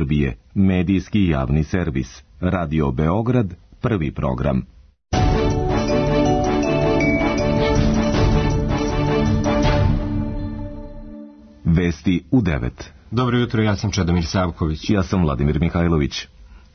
Srbije, medijski javni servis. Radio Beograd, prvi program. Vesti u 9. Dobro jutro, ja sam Čedomir Savković. Ja sam Vladimir Mihajlović.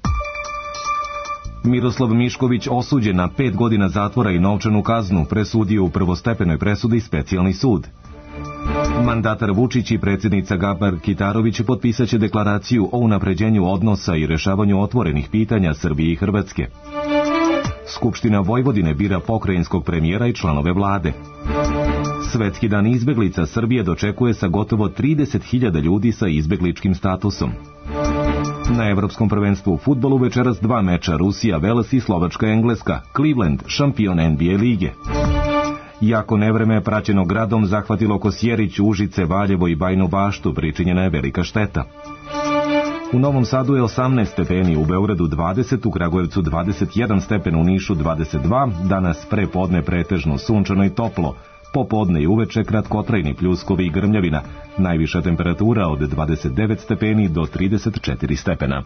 Miroslav Mišković osuđen na 5 godina zatvora i novčanu kaznu, presudio u prvostepenoj presudi Specijalni sud. Mandatar Vučić i predsjednica Grabar-Kitarović potpisaće deklaraciju o unapređenju odnosa i rešavanju otvorenih pitanja Srbije i Hrvatske. Skupština Vojvodine bira pokrajinskog premijera i članove vlade. Svetski dan izbeglica Srbije dočekuje sa gotovo 30.000 ljudi sa izbegličkim statusom. Na Evropskom prvenstvu u fudbalu večeras 2 meča, Rusija, Vels i Slovačka, Engleska, Cleveland, šampion NBA lige. Jako nevreme praćeno gradom zahvatilo Kosjerić, Užice, Valjevo i Bajinu Baštu, pričinjena je velika šteta. U Novom Sadu je 18 stepeni, u Beogradu 20, u Kragujevcu 21 stepen, u Nišu 22, danas pre podne pretežno sunčano i toplo, popodne i uveče kratkotrajni pljuskovi i grmljavina, najviša temperatura od 29 stepeni do 34 stepena.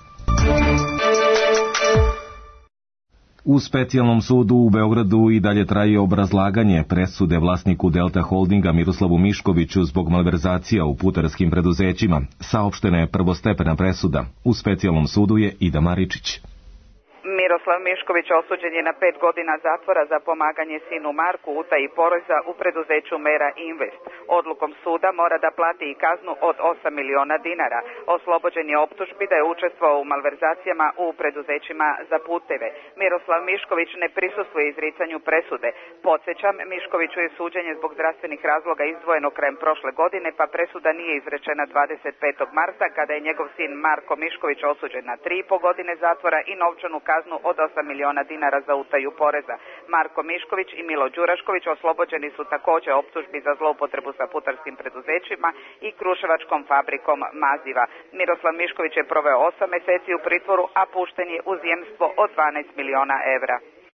U Specijalnom sudu u Beogradu i dalje traje obrazlaganje presude vlasniku Delta Holdinga Miroslavu Miškoviću zbog malverzacija u putarskim preduzećima. Saopštena je prvostepena presuda. U Specijalnom sudu je Ida Maričić. Miroslav Mišković osuđen je na 5 godina zatvora za pomaganje sinu Marku u utaji poreza u preduzeću Mera Invest. Odlukom suda mora da plati i kaznu od 8 miliona dinara. Oslobođen je optužbi da je učestvovao u malverzacijama u preduzećima za puteve. Miroslav Mišković ne prisustvuje izricanju presude. Podsjećam, Miškoviću je suđenje zbog zdravstvenih razloga izdvojeno krajem prošle godine, pa presuda nije izrečena 25. marta kada je njegov sin Marko Mišković osuđen na 3,5 godine zatvora i novčanu kaznu od 8 miliona dinara za utaju poreza. Marko Mišković i Milo Đurašković oslobođeni su također optužbi za zloupotrebu sa putarskim preduzećima i kruševačkom fabrikom maziva. Miroslav Mišković je proveo 8 meseci u pritvoru, a pušten je uz jemstvo od 12 miliona evra.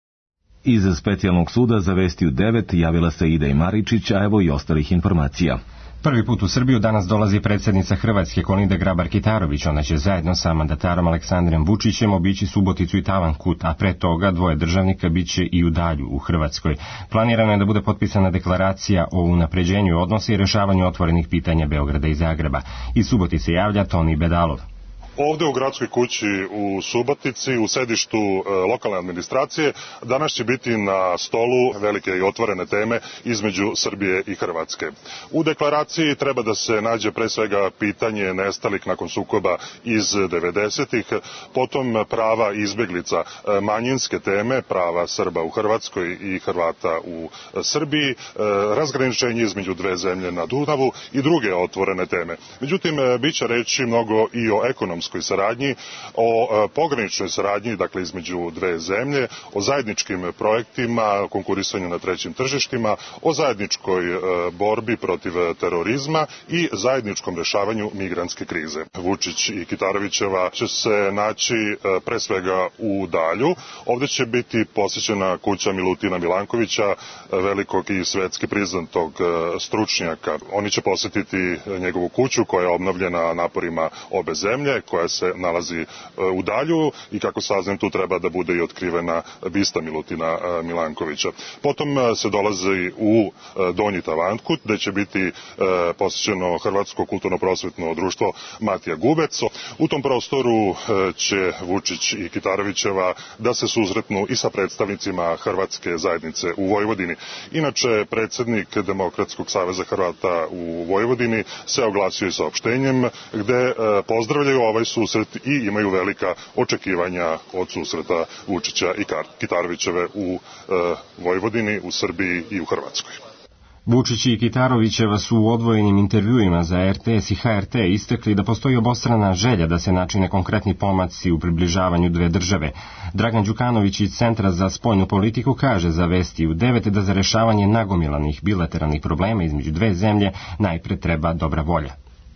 Iz Specijalnog suda za Vesti u 9 javila se Ida i Maričić, a evo i ostalih informacija. Prvi put u Srbiju danas dolazi predsjednica Hrvatske Kolinda Grabar-Kitarović. Ona će zajedno sa mandatarom Aleksandrom Vučićem obići Suboticu i Tavankut, a pre toga 2 državnika biće i u Dalju u Hrvatskoj. Planirano je da bude potpisana deklaracija o unapređenju odnosa i rešavanju otvorenih pitanja Beograda i Zagreba. Iz Subotice javlja Toni Bedalov. Ovde u Gradskoj kući u Subotici, u sedištu lokalne administracije, danas će biti na stolu velike i otvorene teme između Srbije i Hrvatske. U deklaraciji treba da se nađe pre svega pitanje nestalih nakon sukoba iz 90-ih, potom prava izbeglica, manjinske teme, prava Srba u Hrvatskoj i Hrvata u Srbiji, razgraničenje između 2 zemlje na Dunavu i druge otvorene teme. Međutim, bit će reći mnogo i o ekonomskoj saradnji, o pograničnoj saradnji, dakle između 2 zemlje, o zajedničkim projektima, konkurisanju na trećim tržištima, o zajedničkoj borbi protiv terorizma i zajedničkom rešavanju migrantske krize. Vučić i Kitarovićeva će se naći pre svega u Dalju. Ovde će biti posjećena kuća Milutina Milankovića, velikog i svetski priznatog stručnjaka. Oni će posjetiti njegovu kuću koja je obnovljena naporima obe zemlje, koja se nalazi u Dalju i kako saznam tu treba da bude i otkrivena bista Milutina Milankovića. Potom se dolazi u Donji Tavankut gde će biti posjećeno Hrvatsko kulturno-prosvetno društvo Matija Gubec. U tom prostoru će Vučić i Kitarovićeva da se susretnu i sa predstavnicima Hrvatske zajednice u Vojvodini. Inače, predsjednik Demokratskog saveza Hrvata u Vojvodini se oglasio i saopštenjem gde pozdravljaju ovaj susret i imaju velika očekivanja od susreta Vučića i Kitarovićeve u Vojvodini, u Srbiji i u Hrvatskoj. Vučić i Kitarovićeva su u odvojenim intervjuima za RTS i HRT istakli da postoji obostrana želja da se načine konkretni pomaci u približavanju 2 države. Dragan Đukanović iz Centra za spoljnu politiku kaže za Vesti u 9 da za rešavanje nagomilanih bilateralnih problema između 2 zemlje najpre treba dobra volja.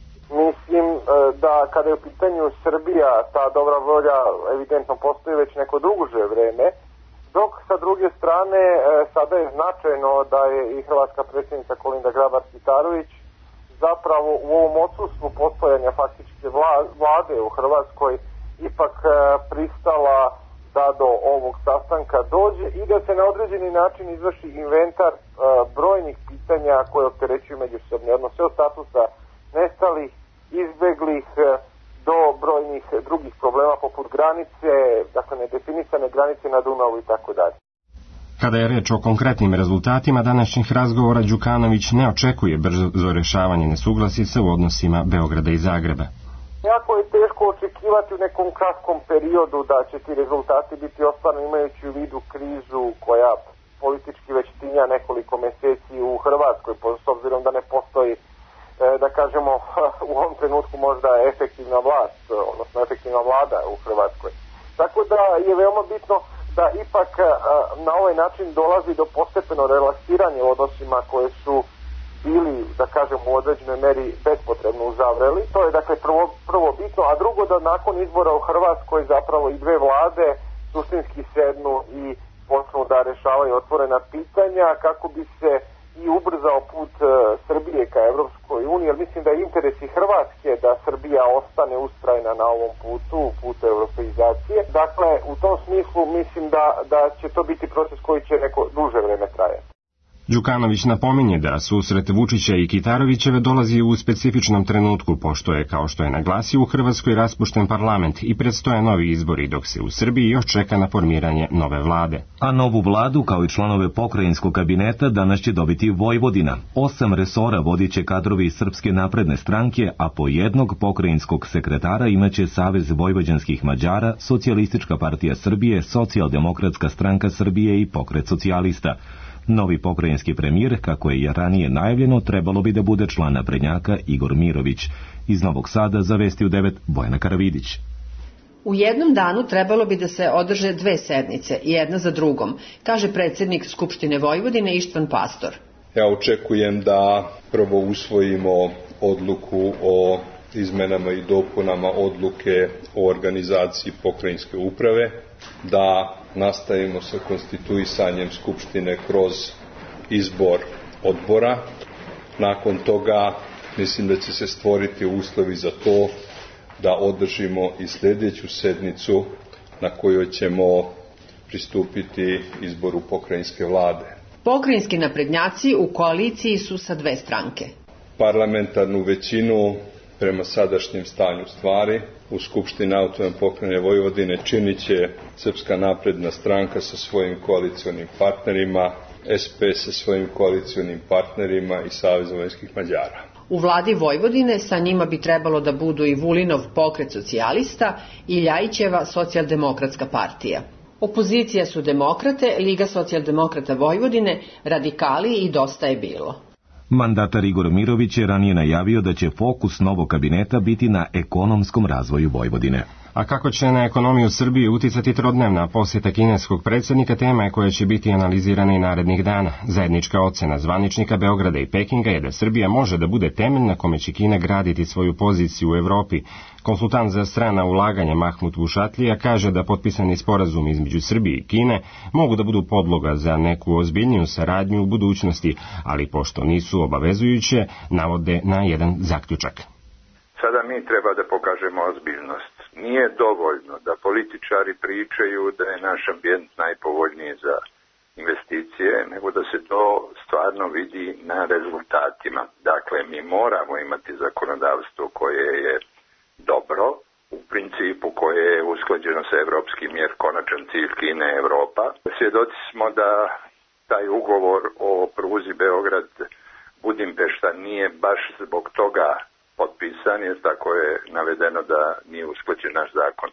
Mislim da kada je u pitanju Srbija, ta dobra volja evidentno postoji već neko duže vreme, dok sa druge strane sada je značajno da je i hrvatska predsjednica Kolinda Grabar-Kitarović zapravo u ovom odsustvu postojanja faktičke vlade u Hrvatskoj ipak pristala da do ovog sastanka dođe i da se na određeni način izvrši inventar brojnih pitanja koje opterećuju međusobne odnose, od statusa nestalih, izbeglih do brojnih drugih problema poput granice, dakle nedefinisane granice na Dunavu i tako dalje. Kada je reč o konkretnim rezultatima današnjih razgovora, Đukanović ne očekuje brzo rešavanje nesuglasica u odnosima Beograda i Zagreba. Jako je teško očekivati u nekom kratkom periodu da će ti rezultati biti ostvareni imajući u vidu krizu koja politički već tinja nekoliko meseci u Hrvatskoj, s obzirom da ne postoji, da kažemo, u ovom trenutku možda efektivna vlast, odnosno efektivna vlada u Hrvatskoj. Tako da je veoma bitno da ipak na ovaj način dolazi do postepeno relaksiranja u odnosima koje su bili, da kažem, u određenoj meri bespotrebno uzavreli. To je dakle prvo bitno, a drugo da nakon izbora u Hrvatskoj zapravo i dve vlade suštinski sednu i počnu da rešavaju otvorena pitanja kako bi se i ubrzao put Srbije ka Evropskoj uniji, jer mislim da je interes i Hrvatske da Srbija ostane ustrajna na ovom putu europeizacije. Dakle, u tom smislu mislim da će to biti proces koji će neko duže vreme trajati. Đukanović napominje da susret Vučića i Kitarovićeve dolazi u specifičnom trenutku, pošto je, kao što je naglasio, u Hrvatskoj raspušten parlament i predstoje novi izbori, dok se u Srbiji još čeka na formiranje nove vlade. A novu vladu, kao i članove pokrajinskog kabineta, danas će dobiti Vojvodina. 8 resora vodit će kadrovi Srpske napredne stranke, a po jednog pokrajinskog sekretara imaće Savez vojvođanskih Mađara, Socijalistička partija Srbije, Socijaldemokratska stranka Srbije i Pokret socijalista. Novi pokrajinski premijer, kako je ranije najavljeno, trebalo bi da bude član naprednjaka Igor Mirović. Iz Novog Sada za Vesti u 9 Bojana Karavidić. U jednom danu trebalo bi da se održe 2 sednice, jedna za drugom, kaže predsjednik Skupštine Vojvodine Ištvan Pastor. Ja očekujem da prvo usvojimo odluku o izmenama i dopunama odluke o organizaciji pokrajinske uprave, da nastavimo sa konstituisanjem Skupštine kroz izbor odbora. Nakon toga mislim da će se stvoriti uslovi za to da održimo i sljedeću sednicu na kojoj ćemo pristupiti izboru pokrajinske vlade. Pokrajinski naprednjaci u koaliciji su sa 2 stranke. Parlamentarnu većinu prema sadašnjem stanju stvari u Skupštini Autonomne pokrajine Vojvodine činit će Srpska napredna stranka sa svojim koalicionim partnerima, SP sa svojim koalicionim partnerima i Savez vojvođanskih Mađara. U vladi Vojvodine sa njima bi trebalo da budu i Vulinov Pokret socijalista i Ljajićeva Socijaldemokratska partija. Opozicija su Demokrate, Liga socijaldemokrata Vojvodine, Radikali i Dosta je bilo. Mandatar Igor Mirović je ranije najavio da će fokus novog kabineta biti na ekonomskom razvoju Vojvodine. A kako će na ekonomiju Srbije uticati trodnevna posjeta kineskog predsjednika, tema je koja će biti analizirana i narednih dana. Zajednička ocena zvaničnika Beograda i Pekinga je da Srbija može da bude temelj na kome će Kina graditi svoju poziciju u Evropi. Konsultant za strana ulaganja Mahmut Vušatlija kaže da potpisani sporazumi između Srbije i Kine mogu da budu podloga za neku ozbiljniju saradnju u budućnosti, ali pošto nisu obavezujuće, navode na jedan zaključak. Sada mi treba da pokažemo ozbiljnost. Nije dovoljno da političari pričaju da je naš ambijent najpovoljniji za investicije, nego da se to stvarno vidi na rezultatima. Dakle, mi moramo imati zakonodavstvo koje je dobro, u principu koje je usklađeno sa evropskim, jer konačan cilj Kine je Evropa. Svjedoci smo da taj ugovor o pruzi Beograd-Budimpešta nije baš zbog toga potpisan, jer tako je navedeno da nije usklađen naš zakon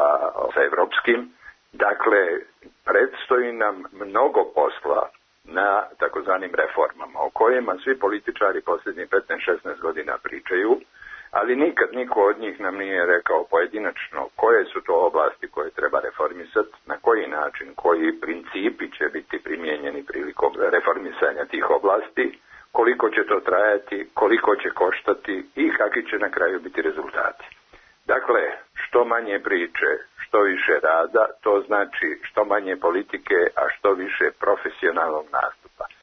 sa evropskim. Dakle, predstoji nam mnogo posla na takozvanim reformama, o kojima svi političari posljednjih 15-16 godina pričaju, ali nikad niko od njih nam nije rekao pojedinačno koje su to oblasti koje treba reformisati, na koji način, koji principi će biti primijenjeni prilikom reformisanja tih oblasti, koliko će to trajati, koliko će koštati i kakvi će na kraju biti rezultati. Dakle, što manje priče, što više rada, to znači što manje politike, a što više profesionalnog nastupa.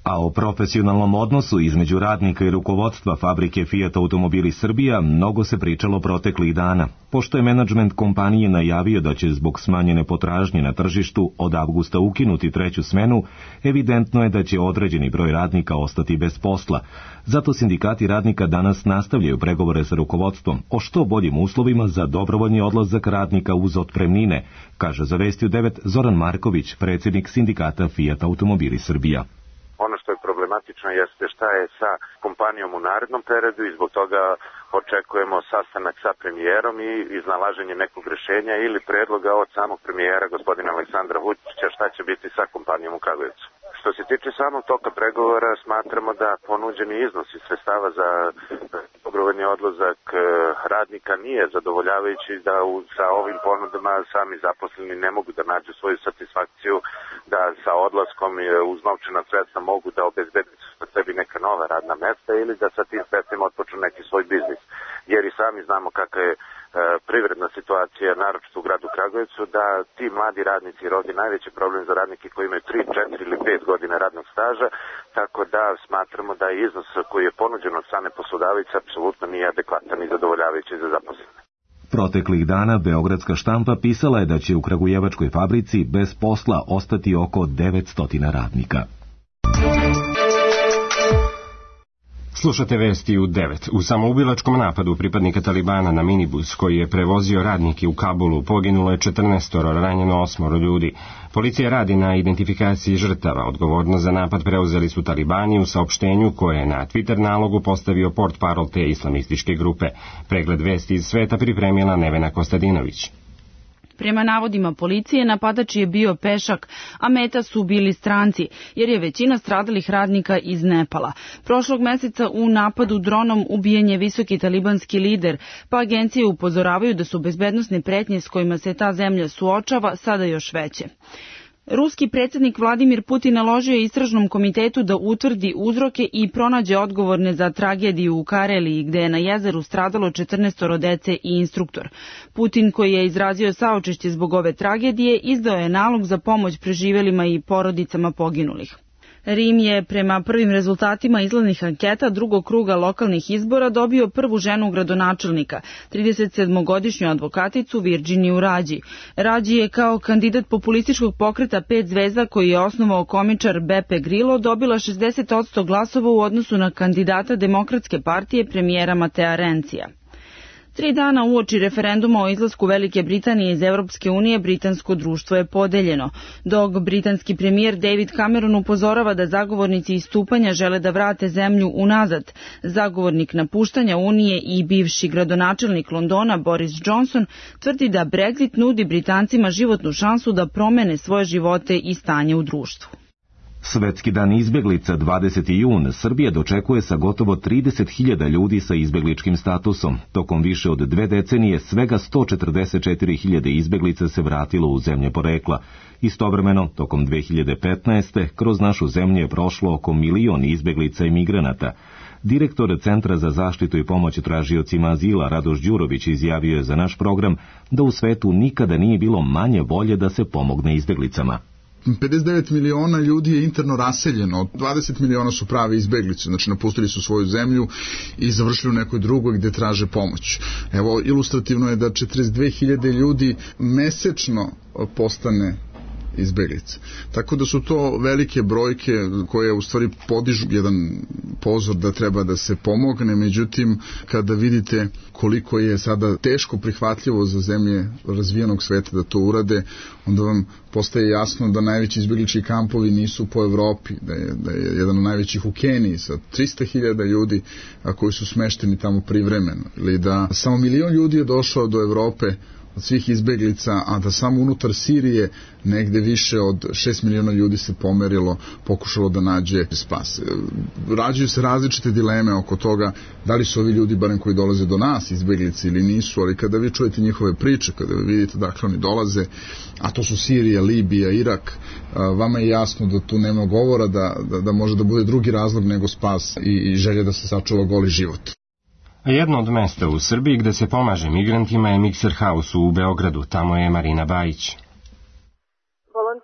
A o profesionalnom odnosu između radnika i rukovodstva fabrike Fiat Automobili Srbija mnogo se pričalo proteklih dana, pošto je menadžment kompanije najavio da će zbog smanjene potražnje na tržištu od avgusta ukinuti treću smenu, evidentno je da će određeni broj radnika ostati bez posla. Zato sindikati radnika danas nastavljaju pregovore sa rukovodstvom o što boljim uslovima za dobrovoljni odlazak radnika uz otpremnine, kaže za Vesti u 9 Zoran Marković, predsjednik sindikata Fiat Automobili Srbija. Ono što je problematično jeste šta je sa kompanijom u narednom periodu i zbog toga očekujemo sastanak sa premijerom i iznalaženje nekog rješenja ili predloga od samog premijera gospodina Aleksandra Vučića šta će biti sa kompanijom u Kragujevcu. Što se tiče samog toka pregovora, smatramo da ponuđeni iznosi sredstava za dobrovoljni odlazak radnika nije zadovoljavajući, da sa ovim ponudama sami zaposleni ne mogu da nađu svoju satisfakciju, da sa odlaskom uz novčana sredstva mogu da obezbede sebi neka nova radna mesta ili da sa tim sredstvima otpočnu neki svoj biznis. Jer i sami znamo kakva je privredna situacija, naročito u gradu Kragujevcu, da ti mladi radnici, jer ovdje najveći problem za radnike koji imaju 3, 4 ili 5 godina radnog staža, tako da smatramo da iznos koji je ponuđen od strane poslodavaca apsolutno nije adekvatan i zadovoljavajući za zaposlene. Proteklih dana Beogradska štampa pisala je da će u kragujevačkoj fabrici bez posla ostati oko 900 radnika. Slušate Vesti u 9. U samoubilačkom napadu pripadnika Talibana na minibus koji je prevozio radnike u Kabulu poginulo je 14, ranjeno 8 ljudi. Policija radi na identifikaciji žrtava. Odgovornost za napad preuzeli su Talibani u saopštenju koje je na Twitter nalogu postavio portparol te islamističke grupe. Pregled vesti iz sveta pripremila Nevena Kostadinović. Prema navodima policije, napadač je bio pešak, a meta su bili stranci, jer je većina stradalih radnika iz Nepala. Prošlog meseca u napadu dronom ubijen je visoki talibanski lider, pa agencije upozoravaju da su bezbednosne pretnje s kojima se ta zemlja suočava sada još veće. Ruski predsjednik Vladimir Putin naložio je istražnom komitetu da utvrdi uzroke i pronađe odgovorne za tragediju u Kareliji, gde je na jezeru stradalo 14 dece i instruktor. Putin, koji je izrazio saučešće zbog ove tragedije, izdao je nalog za pomoć preživjelima i porodicama poginulih. Rim je prema prvim rezultatima izlaznih anketa drugog kruga lokalnih izbora dobio prvu ženu gradonačelnika, 37-godišnju advokaticu Virginiju Rađi. Rađi je kao kandidat populističkog pokreta 5 zvezda koji je osnovao komičar Beppe Grillo dobila 60% glasova u odnosu na kandidata Demokratske partije premijera Matea Rencija. 3 dana uoči referenduma o izlasku Velike Britanije iz Europske unije, britansko društvo je podeljeno. Dok britanski premijer David Cameron upozorava da zagovornici istupanja žele da vrate zemlju unazad, zagovornik napuštanja Unije i bivši gradonačelnik Londona Boris Johnson tvrdi da Brexit nudi Britancima životnu šansu da promene svoje živote i stanje u društvu. Svetski dan izbeglica 20. jun Srbija dočekuje sa gotovo 30.000 ljudi sa izbegličkim statusom. Tokom više od 2 decenije svega 144.000 izbeglica se vratilo u zemlje porekla. Istovremeno, tokom 2015. kroz našu zemlju je prošlo oko 1 milion izbeglica i migranata. Direktor Centra za zaštitu i pomoć tražiocima azila Radoš Đurović izjavio je za naš program da u svetu nikada nije bilo manje volje da se pomogne izbeglicama. 59 miliona ljudi je interno raseljeno, 20 miliona su prave izbeglice, znači napustili su svoju zemlju i završili u nekoj drugoj gde traže pomoć. Evo, ilustrativno je da 42.000 ljudi mesečno postane izbeglice. Tako da su to velike brojke koje u stvari podižu jedan pozor da treba da se pomogne, međutim kada vidite koliko je sada teško prihvatljivo za zemlje razvijenog sveta da to urade, onda vam postaje jasno da najveći izbeglički kampovi nisu po Evropi, da je jedan od najvećih u Keniji sa 300.000 ljudi koji su smešteni tamo privremeno, ili da samo 1 milion ljudi je došao do Evrope od svih izbeglica, a da samo unutar Sirije negde više od 6 miliona ljudi se pomerilo, pokušalo da nađe spas. Rađuju se različite dileme oko toga da li su ovi ljudi, barem koji dolaze do nas, izbeglice ili nisu, ali kada vi čujete njihove priče, kada vi vidite dakle oni dolaze, a to su Sirija, Libija, Irak, vama je jasno da tu nema govora da može da bude drugi razlog nego spas i želja da se sačuva goli život. A jedno od mesta u Srbiji gde se pomaže migrantima je Mikser House u Beogradu. Tamo je Marina Bajić. Volonteri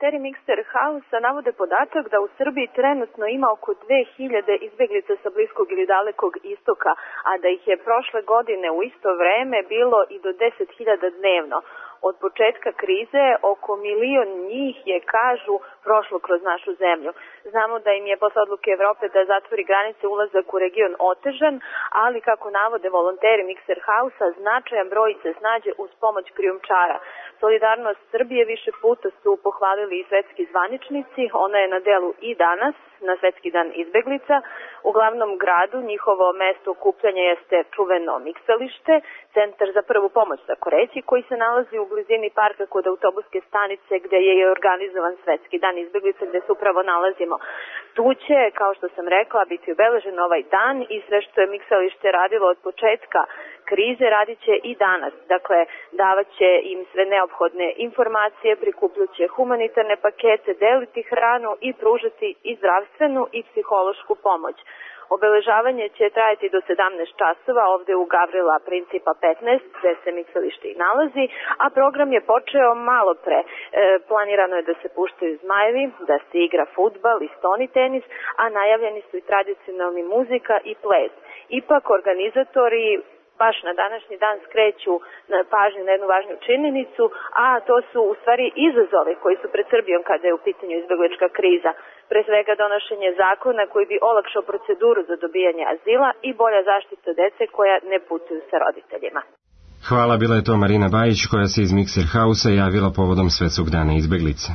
volonteri Mixer House navode podatak da u Srbiji trenutno ima oko 2000 izbeglica sa Bliskog ili Dalekog istoka, a da ih je prošle godine u isto vreme bilo i do 10.000 dnevno. Od početka krize oko 1 milion njih je, kažu, prošlo kroz našu zemlju. Znamo da im je posle odluke Evrope da zatvori granice ulazak u region otežan, ali kako navode volonteri Mixer House-a, značajan broj se snađe uz pomoć krijumčara. Solidarnost Srbije više puta su pohvalili i svetski zvaničnici, ona je na delu i danas, na Svetski dan izbeglica. U glavnom gradu njihovo mesto okupljanja jeste čuveno miksalište, centar za prvu pomoć, tako reći, koji se nalazi u blizini parka kod autobuske stanice gde je organizovan Svetski dan izbeglica, gde se upravo nalazimo. Tu će, kao što sam rekla, biti obeležen ovaj dan i sve što je miksalište radilo od početka krize radit će i danas. Dakle, davaće im sve neophodne informacije, prikupljaće humanitarne pakete, deliti hranu i pružati i zdravstvenu i psihološku pomoć. Obeležavanje će trajati do 17 časova ovde u Gavrila Principa 15, gde se miksalište i nalazi, a program je počeo malo pre. Planirano je da se puštaju zmajevi, da se igra fudbal i stoni tenis, a najavljeni su i tradicionalni muzika i ples. Ipak organizatori baš na današnji dan skreću pažnju na jednu važnu činjenicu, a to su u stvari izazovi koji su pred Srbijom kada je u pitanju izbeglička kriza. Pre svega donošenje zakona koji bi olakšao proceduru za dobijanje azila i bolja zaštita dece koja ne putuju sa roditeljima. Hvala, bila je to Marina Bajić koja se iz Mixer House-a javila povodom Svetskog dana izbeglica.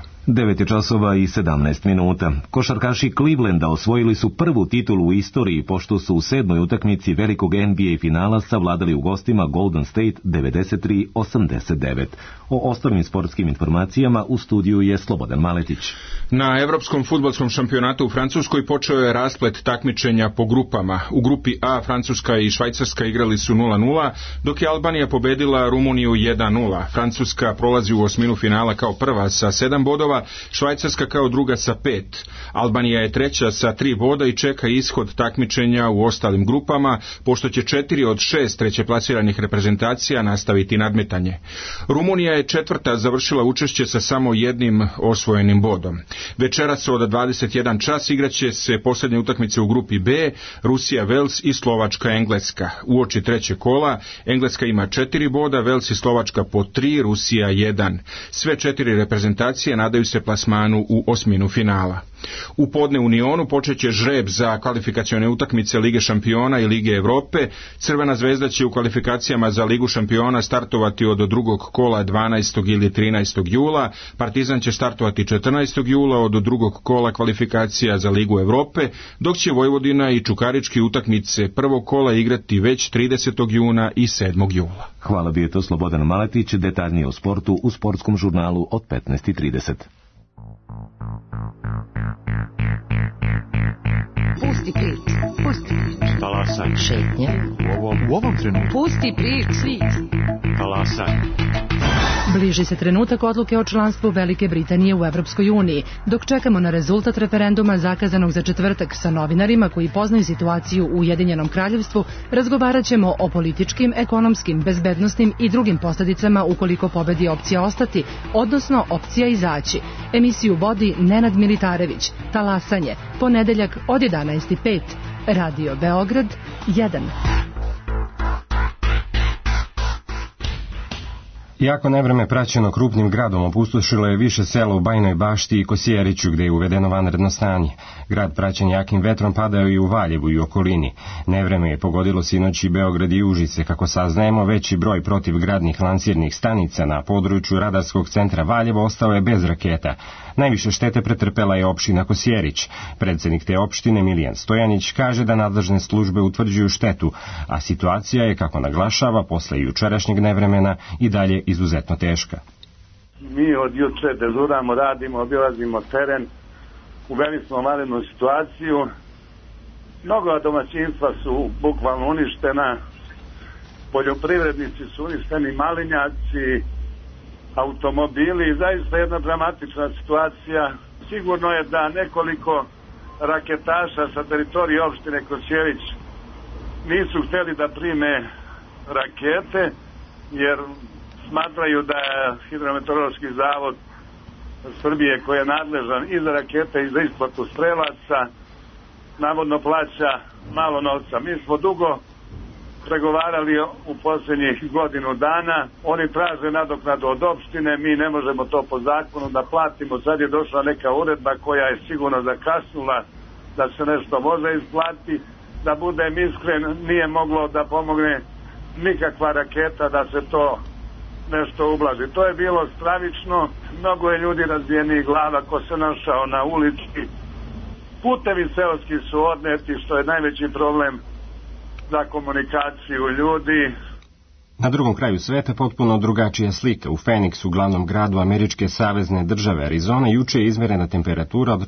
9:07. Košarkaši Clevelanda osvojili su prvu titulu u istoriji pošto su u 7. utakmici velikog NBA finala savladali u gostima Golden State 93-89. O ostalim sportskim informacijama u studiju je Slobodan Maletić. Na Evropskom fudbalskom šampionatu u Francuskoj počeo je rasplet takmičenja po grupama. U grupi A Francuska i Švajcarska igrali su 0-0, dok je Albanija pobedila Rumuniju 1-0. Francuska prolazi u osminu finala kao prva sa 7 bodova, Švajcarska kao druga sa 5. Albanija je treća sa 3 boda i čeka ishod takmičenja u ostalim grupama, pošto će 4 od 6 trećeplasiranih reprezentacija nastaviti nadmetanje. Rumunija je četvrta završila učešće sa samo jednim osvojenim bodom. Večeras od 21 čas igraće se posljednje utakmice u grupi B, Rusija, Vels i Slovačka, Engleska. Uoči trećeg kola Engleska ima 4 boda, Vels i Slovačka po 3, Rusija 1. Sve 4 reprezentacije nadaju se plasmanu u osminu finala. U podne u Nionu počeće žreb za kvalifikacione utakmice Lige šampiona i Lige Evrope. Crvena zvezda će u kvalifikacijama za Ligu šampiona startovati od drugog kola 12. ili 13. jula. Partizan će startovati 14. jula od drugog kola kvalifikacija za Ligu Evrope, dok će Vojvodina i Čukarički utakmice prvog kola igrati već 30. juna i 7. jula. Hvala, bio je to Slobodan Maletić, detaljnije o sportu u sportskom žurnalu od 15:30. Pusti prič, pusti prič. Talasaj. Šetnja. U ovom trenutku. Pusti prič, svi. Talasaj. Bliži se trenutak odluke o članstvu Velike Britanije u Evropskoj uniji. Dok čekamo na rezultat referenduma zakazanog za četvrtak sa novinarima koji poznaju situaciju u Ujedinjenom kraljevstvu, razgovarat ćemo o političkim, ekonomskim, bezbednosnim i drugim posljedicama ukoliko pobedi opcija ostati, odnosno opcija izaći. Emisiju vodi Nenad Militarević. Talasanje, ponedeljak od 11:05. Radio Beograd 1. Iako nevreme praćeno krupnim gradom opustošilo je više sela u Bajnoj Bašti i Kosjeriću gde je uvedeno vanredno stanje. Grad praćen jakim vetrom padao i u Valjevu i okolini. Nevreme je pogodilo sinoć i Beograd i Užice. Kako saznajemo, veći broj protivgradnih lansirnih stanica na području radarskog centra Valjevo ostao je bez raketa. Najviše štete pretrpela je opština Kosjerić. Predsjednik te opštine Milijan Stojanić kaže da nadležne službe utvrđuju štetu, a situacija je, kako naglašava, posle jučerašnjeg nevremena i dalje izuzetno teška. Mi od juče dežuramo, radimo, obilazimo teren, uveli smo vanrednu situaciju, mnogo domaćinstva su bukvalno uništena, poljoprivrednici su uništeni, malinjaci, automobili i zaista jedna dramatična situacija. Sigurno je da nekoliko raketaša sa teritorije opštine Kosjerić nisu htjeli da prime rakete jer smatraju da je Hidrometeorološki zavod Srbije koji je nadležan i za rakete i za isplatu strelaca navodno plaća malo novca. Mi smo dugo pregovarali u posljednjih godinu dana, oni traže nadoknadu od opštine, mi ne možemo to po zakonu da platimo, sad je došla neka uredba koja je sigurno zakasnula da se nešto može isplati, da budem iskren, nije moglo da pomogne nikakva raketa da se to nešto ublaži. To je bilo stravično, mnogo je ljudi razbijenih glava ko se našao na ulici, putevi seoski su odneti, što je najveći problem za komunikaciju ljudi. Na drugom kraju sveta potpuno drugačija slika. U Phoenixu, glavnom gradu američke savezne države Arizona, juče je izmerena temperatura od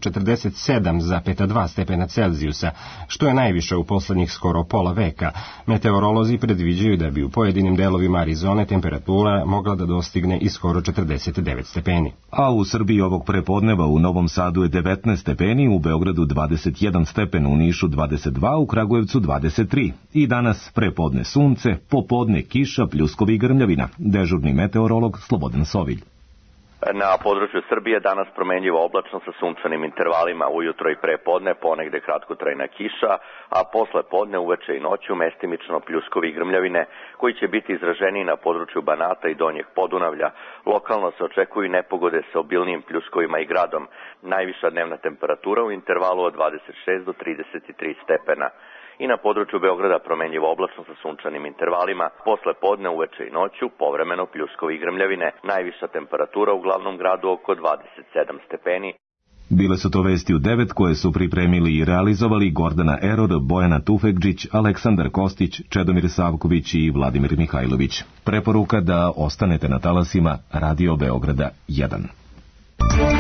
47,2 stepena Celzijusa, što je najviše u poslednjih skoro pola veka. Meteorolozi predviđaju da bi u pojedinim delovima Arizone temperatura mogla da dostigne i skoro 49 stepeni. A u Srbiji ovog prepodneva u Novom Sadu je 19 stepeni, u Beogradu 21 stepen, u Nišu 22, u Kragujevcu 23. I danas prepodne sunce, popodne kiša, pljuskovi i grmljavina. Dežurni meteorolog Slobodan Sovilj. Na području Srbije danas promenljivo oblačno sa sunčanim intervalima, ujutro i prepodne ponegde kratkotrajna kiša, a posle podne, uveče i noću mestimično pljuskovi i grmljavine koji će biti izraženiji na području Banata i Donjeg Podunavlja. Lokalno se očekuju nepogode sa obilnijim pljuskovima i gradom. Najviša dnevna temperatura u intervalu od 26 do 33 stepena. I na području Beograda promenljivo oblačno sa sunčanim intervalima, posle podne, uveče i noću povremeno pljuskovi i grmljavine, najviša temperatura u glavnom gradu oko 27 stepeni. Bile su to vesti u 9 koje su pripremili i realizovali Gordana Eror, Bojana Tufekđić, Aleksandar Kostić, Čedomir Savković i Vladimir Mihajlović. Preporuka da ostanete na talasima Radio Beograda 1.